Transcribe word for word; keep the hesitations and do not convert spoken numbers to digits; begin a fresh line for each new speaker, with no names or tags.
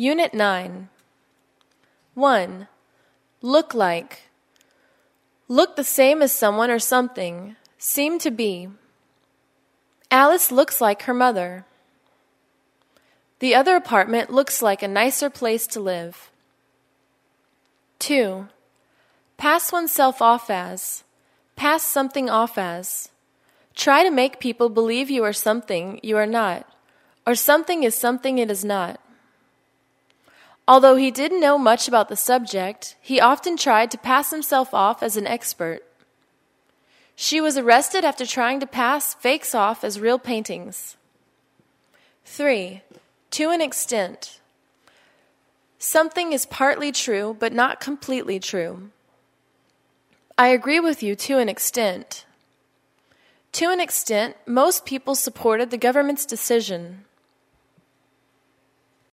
Unit nine. one. Look like. Look the same as someone or something. Seem to be. Alice looks like her mother. The other apartment looks like a nicer place to live. two. Pass oneself off as. Pass something off as. Try to make people believe you are something you are not, or something is something it is not. Although he didn't know much about the subject, he often tried to pass himself off as an expert. She was arrested after trying to pass fakes off as real paintings. three. To an extent. Something is partly true, but not completely true. I agree with you to an extent. To an extent, most people supported the government's decision.